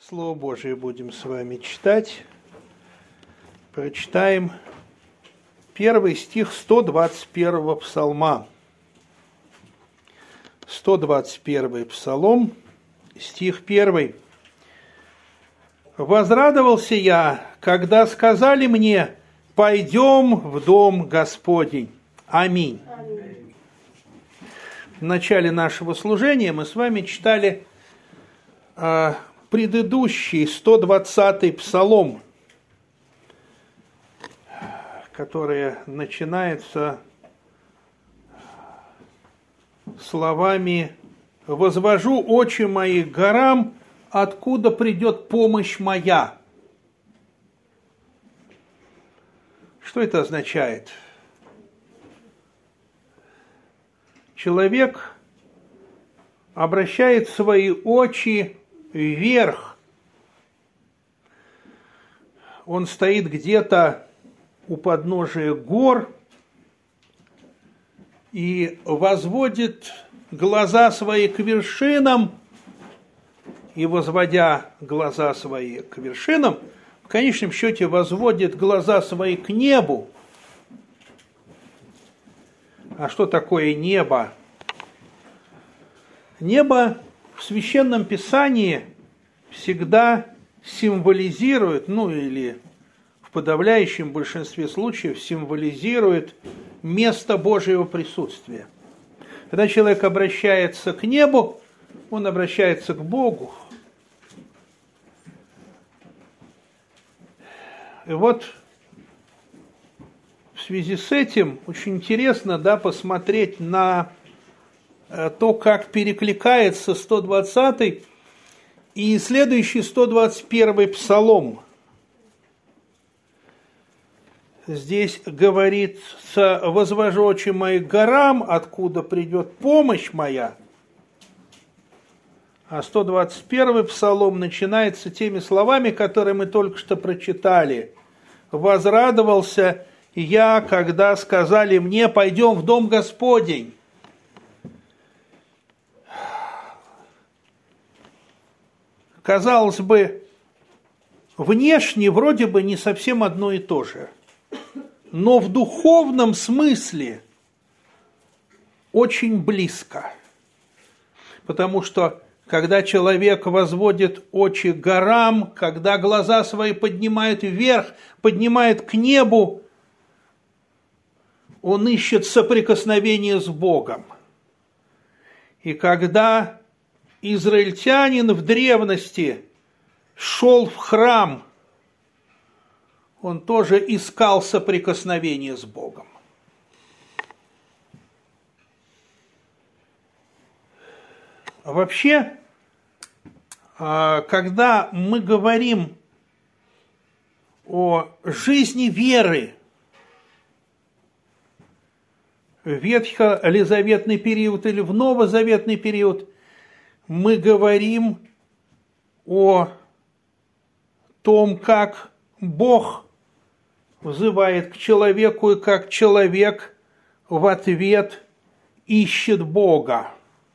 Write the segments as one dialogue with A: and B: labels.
A: Слово Божие будем с вами читать. Прочитаем первый стих 121-го псалма. 121-й псалом, стих 1. «Возрадовался я, когда сказали мне: пойдем в дом Господень». Аминь. В начале нашего служения мы с вами читали предыдущий 120-й псалом, который начинается словами: «Возвожу очи мои к горам, откуда придет помощь моя». Что это означает? Человек обращает свои очи вверх. Он стоит где-то у подножия гор и возводит глаза свои к вершинам, и, возводя глаза свои к вершинам, в конечном счете возводит глаза свои к небу. А что такое небо? Небо в Священном Писании всегда символизирует, или в подавляющем большинстве случаев символизирует место Божьего присутствия. Когда человек обращается к небу, он обращается к Богу. И вот в связи с этим очень интересно, посмотреть на то, как перекликается 120-й и следующий 121-й псалом. Здесь говорится: «Возвожу очи мои к горам, откуда придет помощь моя». А 121-й псалом начинается теми словами, которые мы только что прочитали. «Возрадовался я, когда сказали мне: пойдем в дом Господень». Казалось бы, внешне вроде бы не совсем одно и то же, но в духовном смысле очень близко. Потому что когда человек возводит очи к горам, когда глаза свои поднимает вверх, поднимает к небу, он ищет соприкосновение с Богом. И когда израильтянин в древности шел в храм, он тоже искал соприкосновение с Богом. Вообще, когда мы говорим о жизни веры в ветхозаветный период или в новозаветный период, мы говорим о том, как Бог взывает к человеку и как человек в ответ ищет Бога.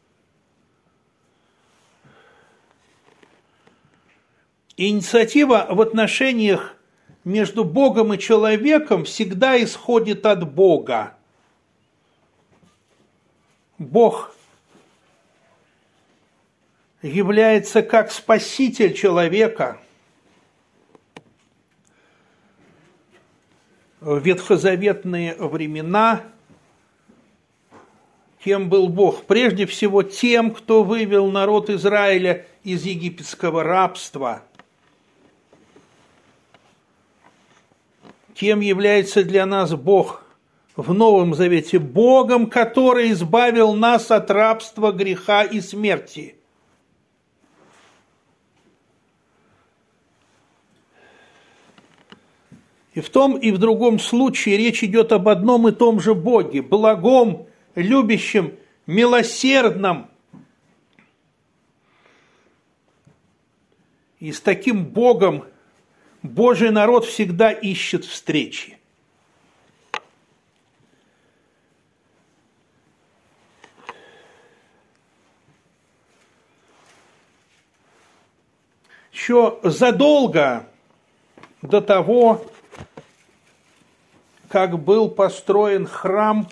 A: Инициатива в отношениях между Богом и человеком всегда исходит от Бога. Бог является как спаситель человека. В ветхозаветные времена кем был Бог? Прежде всего тем, кто вывел народ Израиля из египетского рабства. Кем является для нас Бог в Новом Завете? Богом, который избавил нас от рабства, греха и смерти. И в том, и в другом случае речь идет об одном и том же Боге, благом, любящем, милосердном. И с таким Богом Божий народ всегда ищет встречи. еще задолго до того, как был построен храм,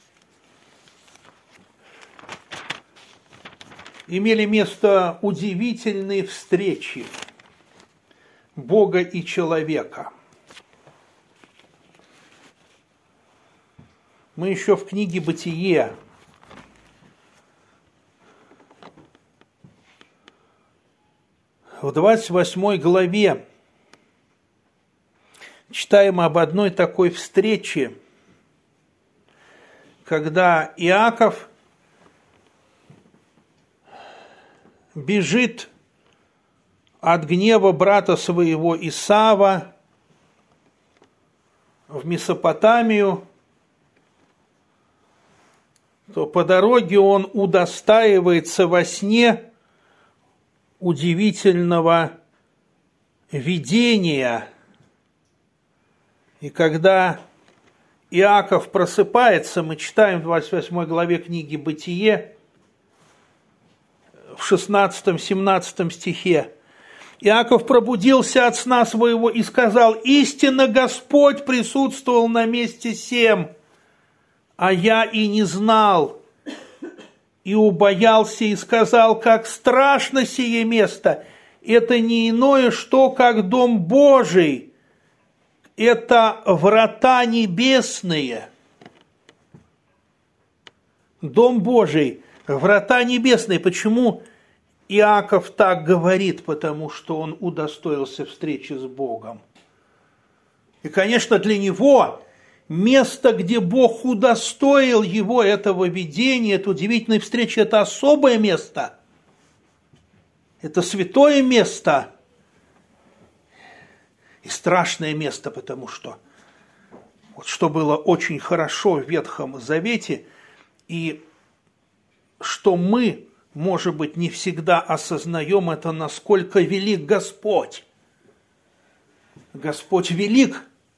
A: имели место удивительные встречи Бога и человека. Мы еще в книге «Бытие» в 28 главе читаем об одной такой встрече, когда Иаков бежит от гнева брата своего Исава в Месопотамию, то по дороге он удостаивается во сне удивительного видения. И когда Иаков просыпается, мы читаем в 28 главе книги «Бытие», в 16-17 стихе, Иаков пробудился от сна своего и сказал: «Истинно Господь присутствовал на месте сем, а я и не знал, и убоялся, и сказал: как страшно сие место! Это не иное, что как дом Божий, это врата небесные». Дом Божий, врата небесные. Почему Иаков так говорит? Потому что он удостоился встречи с Богом. И, конечно, для него место, где Бог удостоил его этого видения, этой удивительной встречи, это особое место. Это святое место. И страшное место, потому что вот что было очень хорошо в Ветхом Завете, и что мы, может быть, не всегда осознаем это, насколько велик Господь. Господь велик.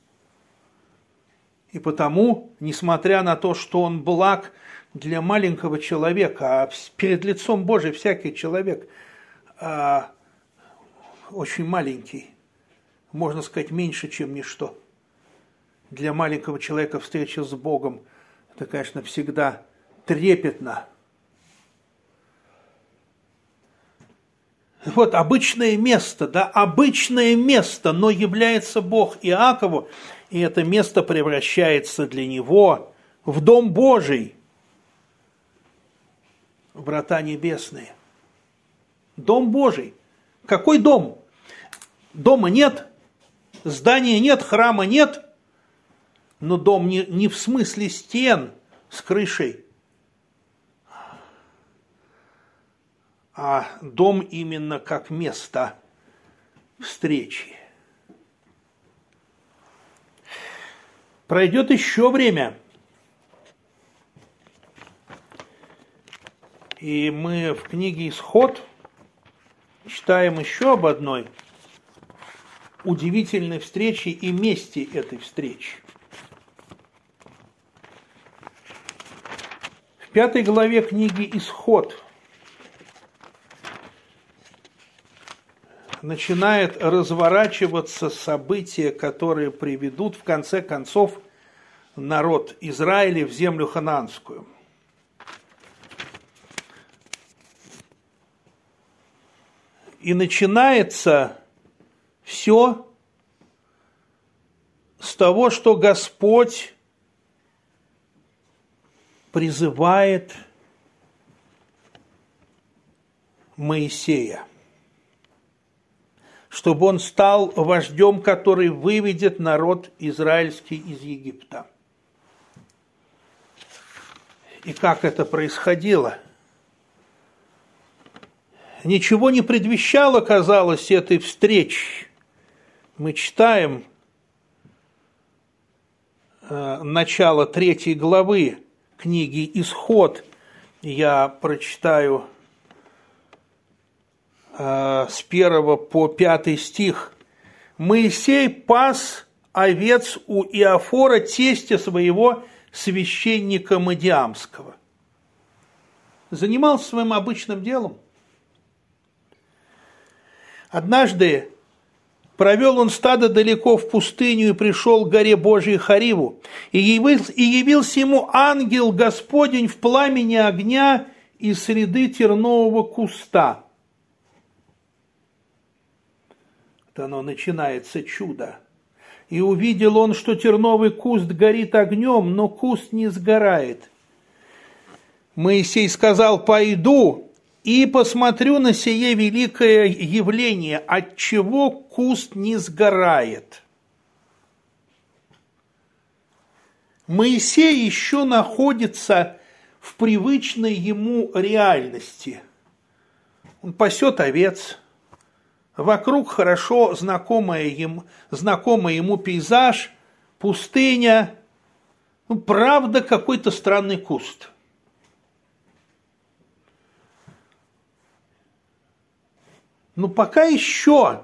A: И потому, несмотря на то, что Он благ для маленького человека, а перед лицом Божиим всякий человек очень маленький, можно сказать, меньше, чем ничто. Для маленького человека встреча с Богом – это, конечно, всегда трепетно. Вот обычное место, да, обычное место, но является Бог Иакову, и это место превращается для него в Дом Божий, врата небесные. Дом Божий. Какой дом? Дома нет, здания нет, храма нет, но дом не в смысле стен с крышей, а дом именно как место встречи. Пройдет еще время, и мы в книге «Исход» читаем еще об одной удивительной встрече и месте этой встречи. В 5 главе книги «Исход» начинает разворачиваться события, которые приведут в конце концов народ Израиля в землю ханаанскую. И начинается все с того, что Господь призывает Моисея, чтобы он стал вождем, который выведет народ израильский из Египта. И как это происходило? Ничего не предвещало, казалось, этой встречи. Мы читаем начало 3 главы книги «Исход». Я прочитаю с 1 по 5 стих. «Моисей пас овец у Иофора, тестя своего, священника Мадиамского». Занимался своим обычным делом. Однажды провел он стадо далеко в пустыню и пришел к горе Божией Хариву, и явился ему ангел Господень в пламени огня из среды тернового куста. Вот оно начинается чудо. И увидел он, что терновый куст горит огнем, но куст не сгорает. Моисей сказал: пойду и посмотрю на сие великое явление, отчего куст не сгорает. Моисей еще находится в привычной ему реальности. Он пасет овец. Вокруг хорошо знакомый ему пейзаж, пустыня, правда, какой-то странный куст. Но пока еще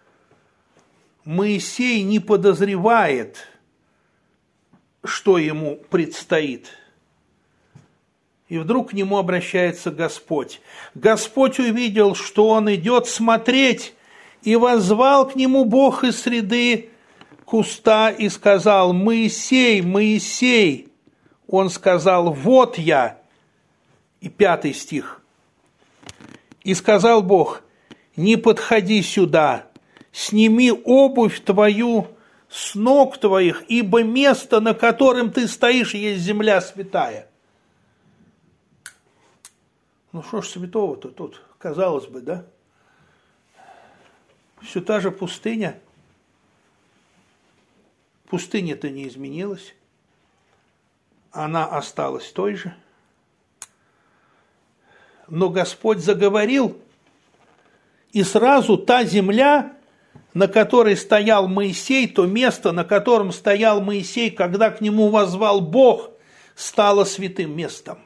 A: Моисей не подозревает, что ему предстоит. И вдруг к нему обращается Господь. Господь увидел, что он идет смотреть, и воззвал к нему Бог из среды куста и сказал: Моисей, Моисей. Он сказал: вот я. И 5 стих. И сказал Бог: не подходи сюда, сними обувь твою с ног твоих, ибо место, на котором ты стоишь, есть земля святая. Ну что ж святого-то тут, казалось бы, да? Все та же пустыня. Пустыня-то не изменилась. Она осталась той же. Но Господь заговорил, и сразу та земля, на которой стоял Моисей, то место, на котором стоял Моисей, когда к нему воззвал Бог, стало святым местом.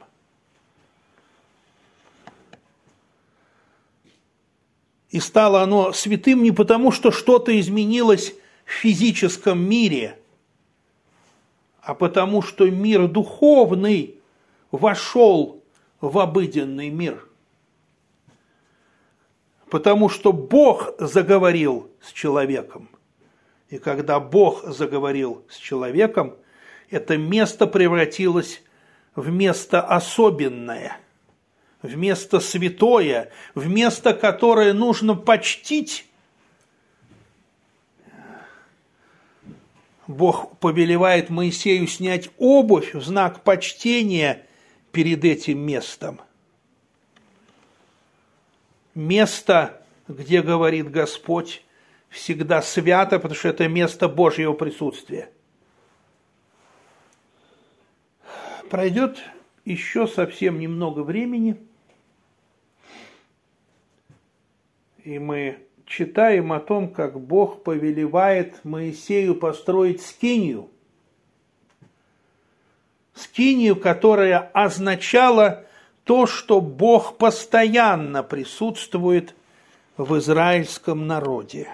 A: И стало оно святым не потому, что что-то изменилось в физическом мире, а потому, что мир духовный вошел в обыденный мир. Потому что Бог заговорил с человеком. И когда Бог заговорил с человеком, это место превратилось в место особенное, в место святое, в место, которое нужно почтить. Бог повелевает Моисею снять обувь в знак почтения перед этим местом. Место, где говорит Господь, всегда свято, потому что это место Божьего присутствия. Пройдет еще совсем немного времени, и мы читаем о том, как Бог повелевает Моисею построить скинию. Скинию, которая означала то, что Бог постоянно присутствует в израильском народе.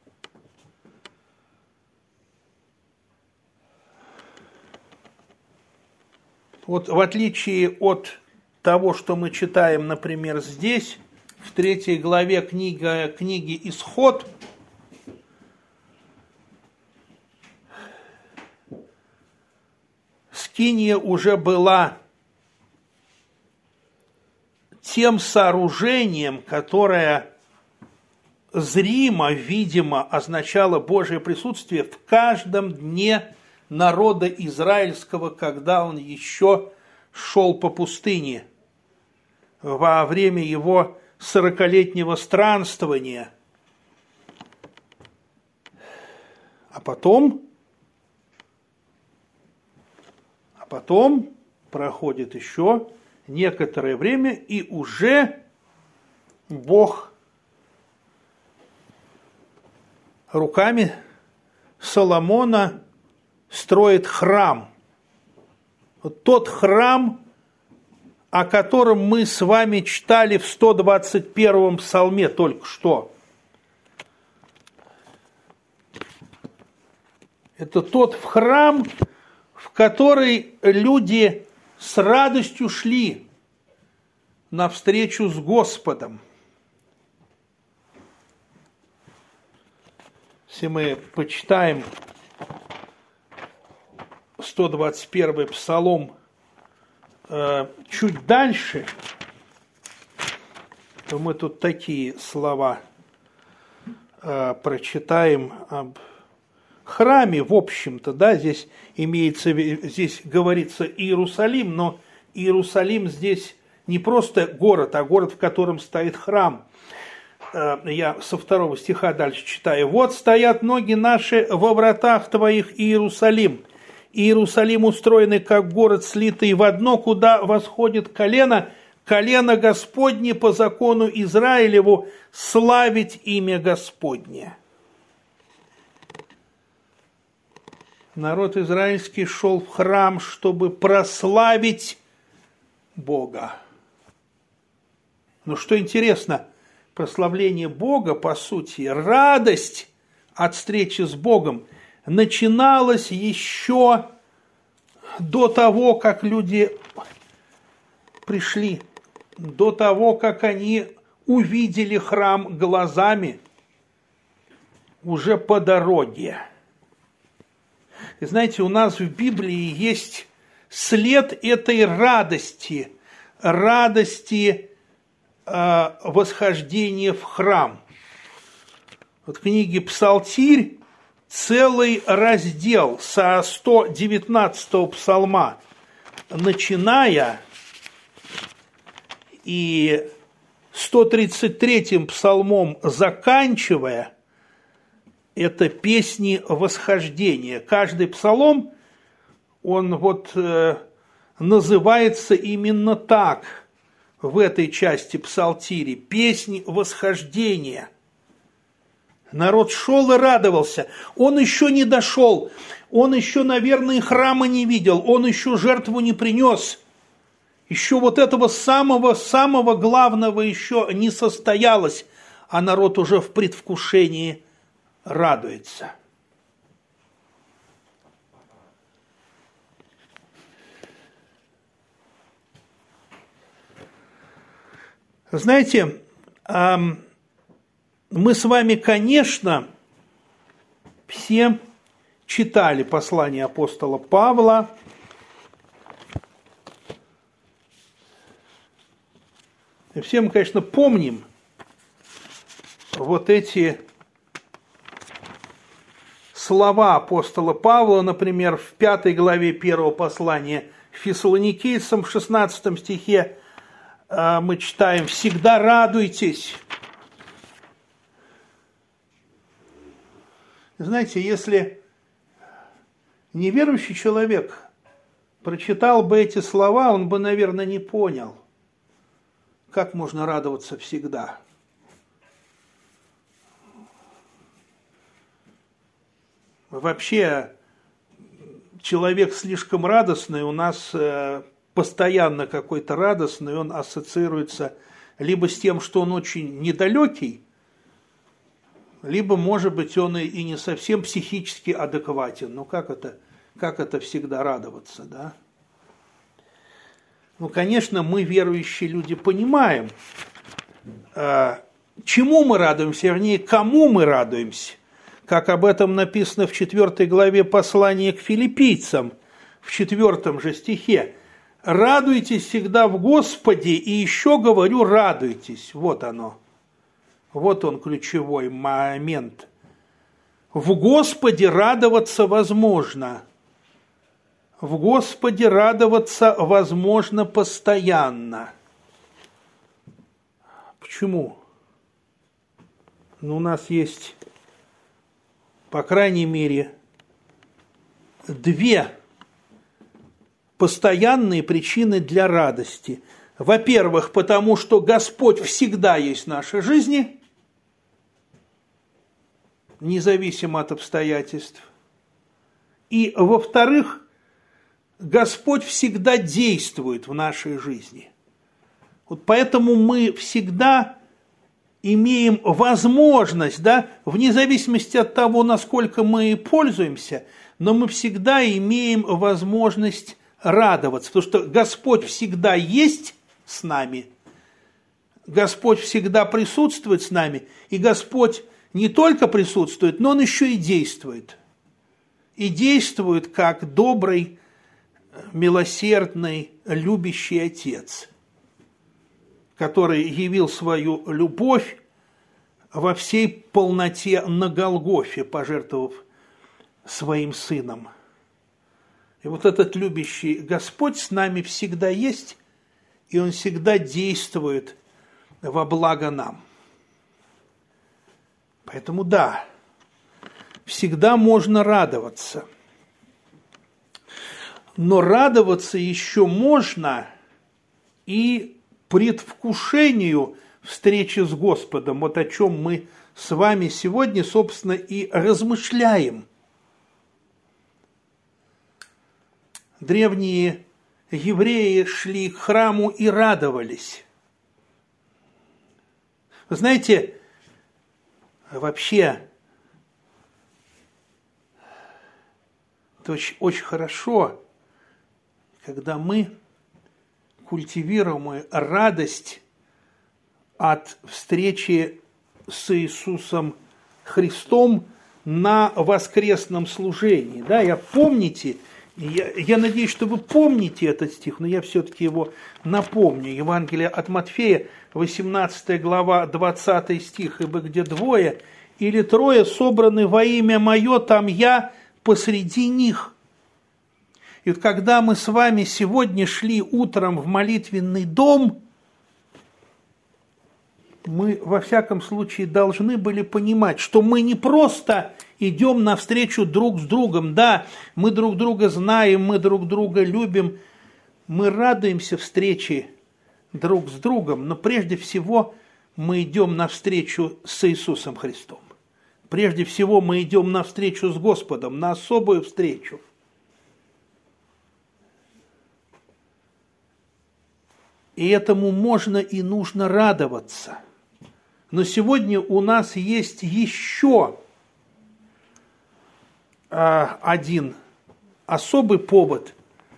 A: Вот в отличие от того, что мы читаем, например, здесь, в 3 главе книги «Исход», скиния уже была тем сооружением, которое зримо, видимо означало Божье присутствие в каждом дне народа израильского, когда он еще шел по пустыне, во время его 40-летнего странствования. А потом проходит еще некоторое время, и уже Бог руками Соломона строит храм. Вот тот храм, о котором мы с вами читали в 121-м псалме только что. Это тот храм, в который люди с радостью шли навстречу с Господом. Если мы почитаем 121-й псалом чуть дальше, то мы тут такие слова прочитаем об храме, в общем-то, да, здесь говорится Иерусалим, но Иерусалим здесь не просто город, а город, в котором стоит храм. Я со 2 стиха дальше читаю. «Вот стоят ноги наши во вратах твоих, Иерусалим. Иерусалим устроенный, как город, слитый в одно, куда восходит колено Господне по закону Израилеву, славить имя Господне». Народ израильский шел в храм, чтобы прославить Бога. Но что интересно, прославление Бога, по сути, радость от встречи с Богом начиналась еще до того, как люди пришли, до того, как они увидели храм глазами, уже по дороге. И знаете, у нас в Библии есть след этой радости восхождения в храм. Вот в книге «Псалтирь» целый раздел со 119-го псалма, начиная, и 133-м псалмом заканчивая, это песни восхождения. Каждый псалом, он называется именно так в этой части псалтири. Песни восхождения. Народ шел и радовался. Он еще не дошел. Он еще, наверное, храма не видел. Он еще жертву не принес. Еще вот этого самого главного еще не состоялось. А народ уже в предвкушении радуется. Знаете, мы с вами, конечно, все читали послание апостола Павла. И все мы, конечно, помним вот эти слова апостола Павла, например, в 5 главе 1 послания Фессалоникийцам, в 16 стихе мы читаем: «Всегда радуйтесь». Знаете, если неверующий человек прочитал бы эти слова, он бы, наверное, не понял, как можно радоваться всегда. Вообще, человек слишком радостный, у нас постоянно какой-то радостный, он ассоциируется либо с тем, что он очень недалекий, либо, может быть, он и не совсем психически адекватен. Ну, как это всегда радоваться, да? Ну, конечно, мы, верующие люди, понимаем, чему мы радуемся, вернее, кому мы радуемся. Как об этом написано в 4 главе послания к филиппийцам, в 4 же стихе. «Радуйтесь всегда в Господе, и еще говорю, радуйтесь». Вот оно. Вот он, ключевой момент. В Господе радоваться возможно. В Господе радоваться возможно постоянно. Почему? Ну, у нас есть, по крайней мере, 2 постоянные причины для радости. Во-первых, потому что Господь всегда есть в нашей жизни, независимо от обстоятельств. И, во-вторых, Господь всегда действует в нашей жизни. Вот поэтому мы всегда имеем возможность, да, вне зависимости от того, насколько мы пользуемся, но мы всегда имеем возможность радоваться, потому что Господь всегда есть с нами, Господь всегда присутствует с нами, и Господь не только присутствует, но он еще и действует. И действует как добрый, милосердный, любящий Отец, который явил свою любовь во всей полноте на Голгофе, пожертвовав своим Сыном. И вот этот любящий Господь с нами всегда есть, и Он всегда действует во благо нам. Поэтому да, всегда можно радоваться. Но радоваться еще можно и предвкушению встречи с Господом. Вот о чем мы с вами сегодня, собственно, и размышляем. Древние евреи шли к храму и радовались. Вы знаете, вообще, это очень, очень хорошо, когда мы культивируем радость от встречи с Иисусом Христом на воскресном служении. Да, я надеюсь, что вы помните этот стих, но я все-таки его напомню. Евангелие от Матфея, 18 глава, 20 стих. «Ибо где двое или трое собраны во имя Мое, там Я посреди них». И вот когда мы с вами сегодня шли утром в молитвенный дом, мы во всяком случае должны были понимать, что мы не просто идем навстречу друг с другом. Да, мы друг друга знаем, мы друг друга любим, мы радуемся встрече друг с другом, но прежде всего мы идем навстречу с Иисусом Христом. Прежде всего мы идем навстречу с Господом, на особую встречу. И этому можно и нужно радоваться. Но сегодня у нас есть еще один особый повод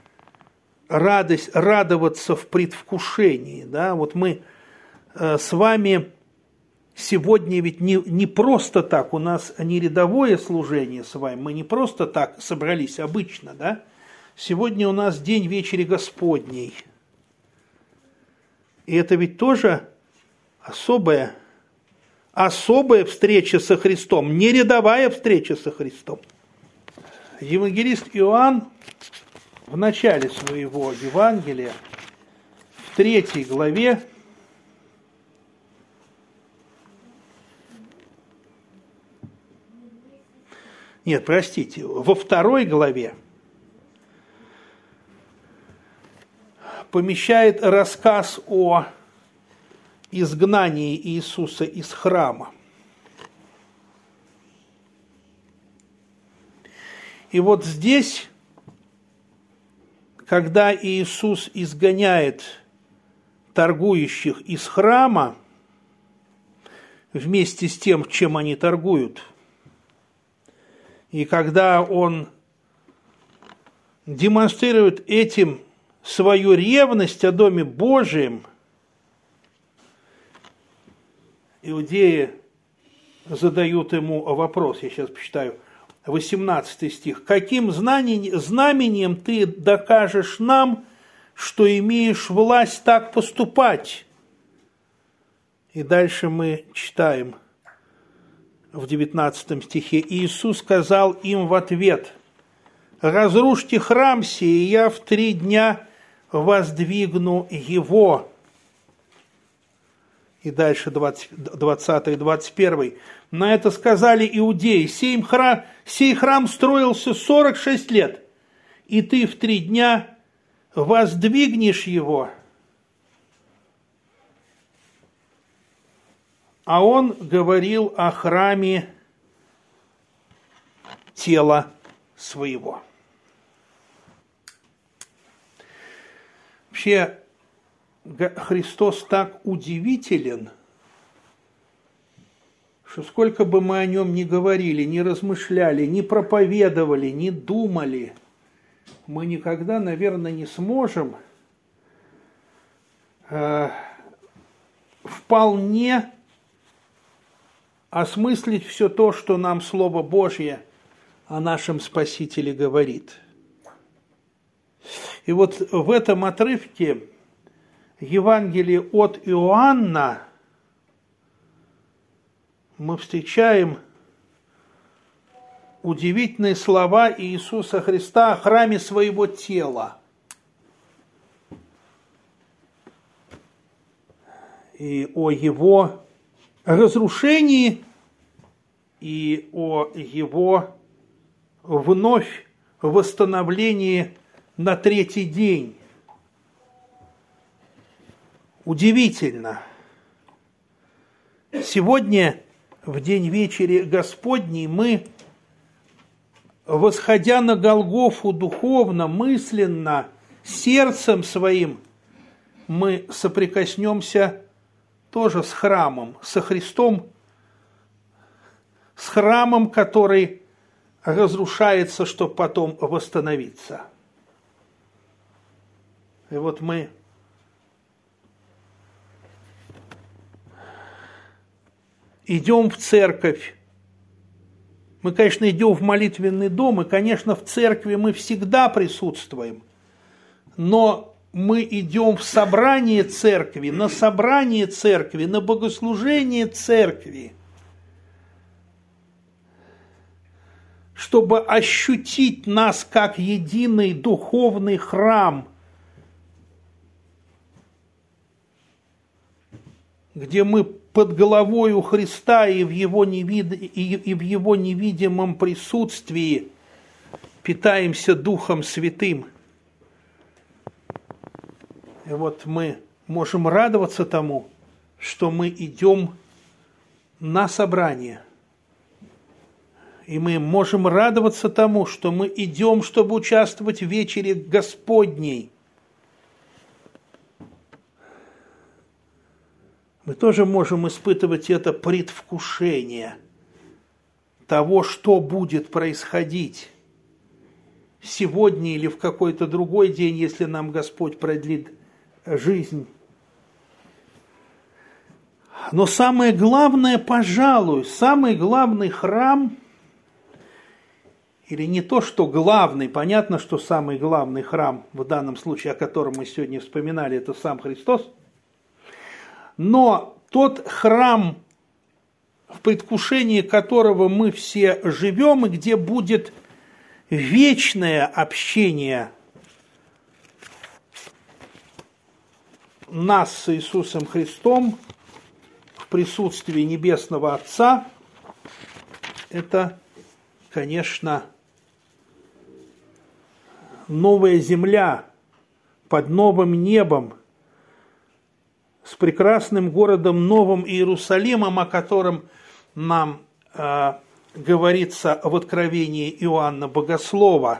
A: радоваться в предвкушении. Да? Вот мы с вами сегодня ведь не просто так, у нас не рядовое служение с вами, мы не просто так собрались обычно. Да? Сегодня у нас день вечери Господней. И это ведь тоже особая встреча со Христом, не рядовая встреча со Христом. Евангелист Иоанн в начале своего Евангелия, в 3 главе, во 2 главе помещает рассказ о изгнании Иисуса из храма. И вот здесь, когда Иисус изгоняет торгующих из храма, вместе с тем, чем они торгуют, и когда Он демонстрирует этим свою ревность о Доме Божием, иудеи задают ему вопрос, я сейчас почитаю, 18 стих. «Каким знамением ты докажешь нам, что имеешь власть так поступать?» И дальше мы читаем в 19 стихе. «Иисус сказал им в ответ: разрушьте храм сей, и я в 3 дня воздвигну его». И дальше 20 и 21. На это сказали иудеи: сей храм строился 46 лет, и ты в 3 дня воздвигнешь его. А он говорил о храме тела своего. Вообще, Христос так удивителен, что сколько бы мы о нем ни говорили, ни размышляли, ни проповедовали, ни думали, мы никогда, наверное, не сможем вполне осмыслить все то, что нам Слово Божье о нашем Спасителе говорит. И вот в этом отрывке Евангелия от Иоанна мы встречаем удивительные слова Иисуса Христа о храме своего тела. И о его разрушении, и о его вновь восстановлении на третий день. Удивительно. Сегодня, в день вечери Господней, мы, восходя на Голгофу духовно, мысленно, сердцем своим, мы соприкоснемся тоже с храмом, со Христом, с храмом, который разрушается, чтобы потом восстановиться. И вот мы идем в церковь. Мы, конечно, идем в молитвенный дом, и, конечно, в церкви мы всегда присутствуем. Но мы идем в собрание церкви, на богослужение церкви, чтобы ощутить нас как единый духовный храм, где мы под головою Христа и в его невидимом присутствии питаемся Духом Святым. И вот мы можем радоваться тому, что мы идем на собрание. И мы можем радоваться тому, что мы идем, чтобы участвовать в вечере Господней. Мы тоже можем испытывать это предвкушение того, что будет происходить сегодня или в какой-то другой день, если нам Господь продлит жизнь. Но самое главное, пожалуй, самый главный храм, или не то, что главный, понятно, что самый главный храм, в данном случае, о котором мы сегодня вспоминали, это сам Христос, но тот храм, в предвкушении которого мы все живем, и где будет вечное общение нас с Иисусом Христом в присутствии Небесного Отца, это, конечно, новая земля под новым небом, с прекрасным городом Новым Иерусалимом, о котором нам говорится в Откровении Иоанна Богослова.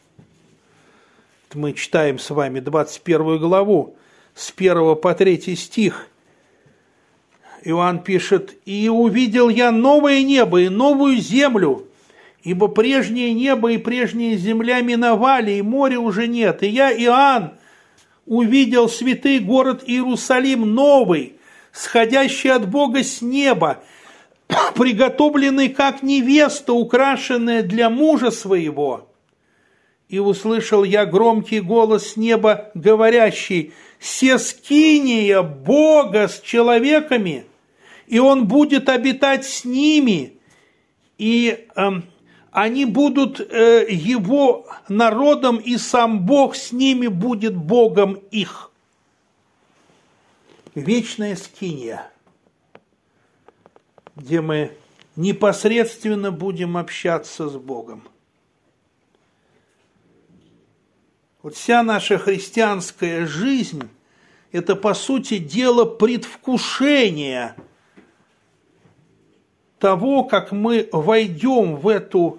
A: Мы читаем с вами 21 главу, с 1 по 3 стих. Иоанн пишет: «И увидел я новое небо и новую землю, ибо прежнее небо и прежняя земля миновали, и моря уже нет. И я, Иоанн, увидел святый город Иерусалим новый, сходящий от Бога с неба, приготовленный как невеста, украшенная для мужа своего. И услышал я громкий голос с неба, говорящий: се скиния Бога с человеками, и Он будет обитать с ними, и они будут Его народом, и сам Бог с ними будет Богом их». Вечная скиния, где мы непосредственно будем общаться с Богом. Вот вся наша христианская жизнь – это, по сути дела, предвкушение того, как мы войдем в эту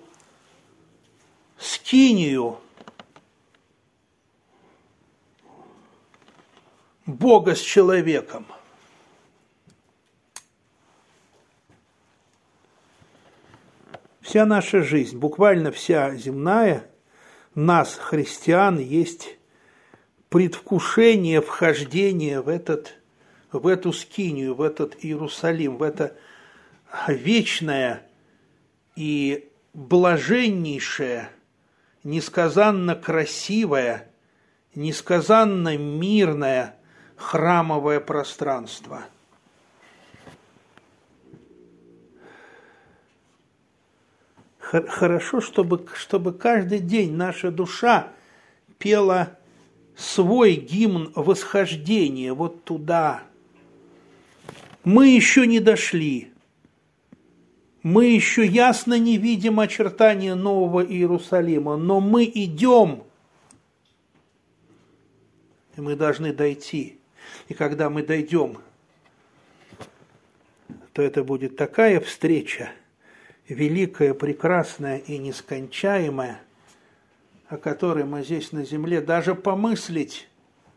A: скинию Бога с человеком. Вся наша жизнь, буквально вся земная, нас, христиан, есть предвкушение вхождения в эту скинию, в этот Иерусалим, в это вечная и блаженнейшая, несказанно красивое, несказанно мирное храмовое пространство. Хорошо, чтобы каждый день наша душа пела свой гимн восхождения вот туда. Мы еще не дошли. Мы еще ясно не видим очертания Нового Иерусалима, но мы идем. И мы должны дойти. И когда мы дойдем, то это будет такая встреча, великая, прекрасная и нескончаемая, о которой мы здесь на земле даже помыслить,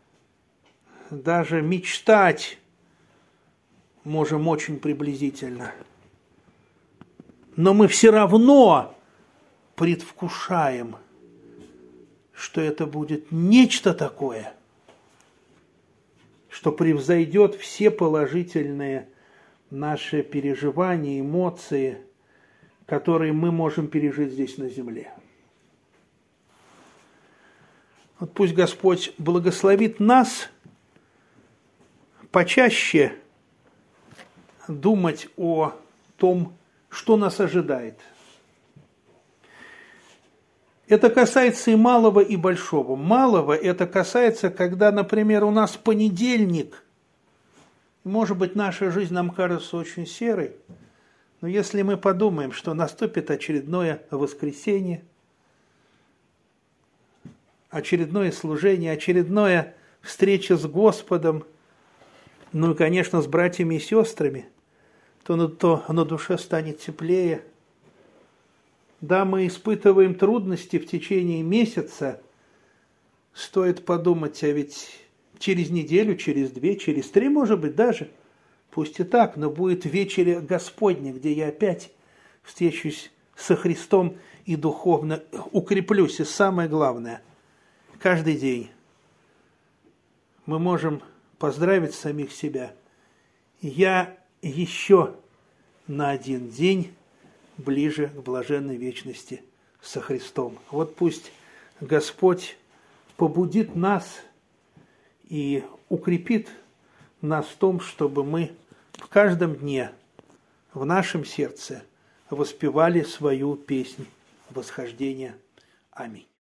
A: даже мечтать можем очень приблизительно. Но мы все равно предвкушаем, что это будет нечто такое, что превзойдет все положительные наши переживания, эмоции, которые мы можем пережить здесь на земле. Вот пусть Господь благословит нас почаще думать о том, что нас ожидает. Это касается и малого, и большого. Малого это касается, когда, например, у нас понедельник. Может быть, наша жизнь нам кажется очень серой, но если мы подумаем, что наступит очередное воскресенье, очередное служение, очередная встреча с Господом, ну и, конечно, с братьями и сестрами, то на душе станет теплее. Да, мы испытываем трудности в течение месяца. Стоит подумать, а ведь через неделю, через 2, через 3, может быть, даже, пусть и так, но будет вечеря Господня, где я опять встречусь со Христом и духовно укреплюсь. И самое главное, каждый день мы можем поздравить самих себя. Я еще на один день ближе к блаженной вечности со Христом. Вот пусть Господь побудит нас и укрепит нас в том, чтобы мы в каждом дне в нашем сердце воспевали свою песнь восхождения. Аминь.